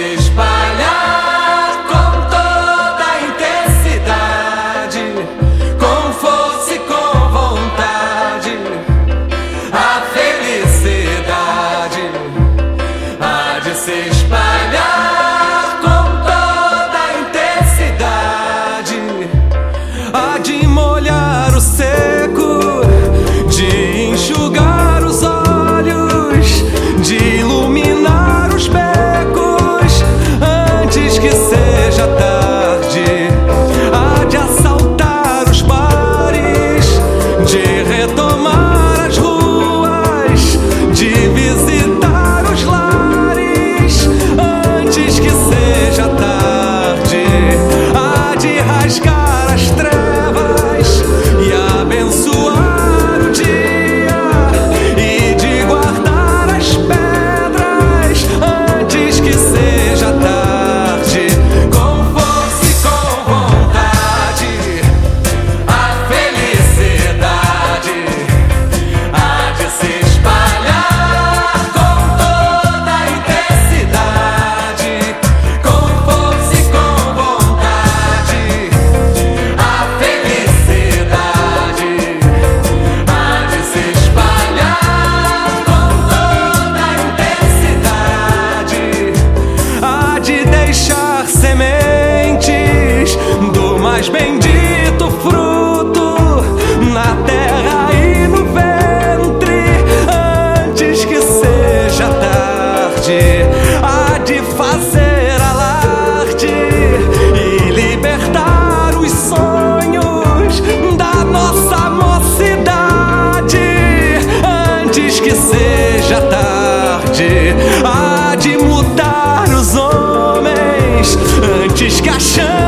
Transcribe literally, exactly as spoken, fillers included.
se espalhar com toda a intensidade, com força e com vontade. A felicidade há de se espalhar com toda a intensidade, há de molhar o seco, de enxugar os olhos, de iluminar os becos antes que seja tarde, há de assaltar os bares, de retomar as ruas, de visitar os lares antes que seja tarde, há de rasgar as trevas e abençoar o dia e de guardar as pedras antes que seja tarde, com força e com vontade. A felicidade há de se espalhar com toda a intensidade, com força e com vontade. A felicidade há de se espalhar com toda a intensidade, há de deixar sementes do mais bendito fruto na terra e no ventre antes que seja tarde, há de fazer alarde e libertar os sonhos da nossa mocidade antes que seja tarde, há de mudar os homens antes que a chama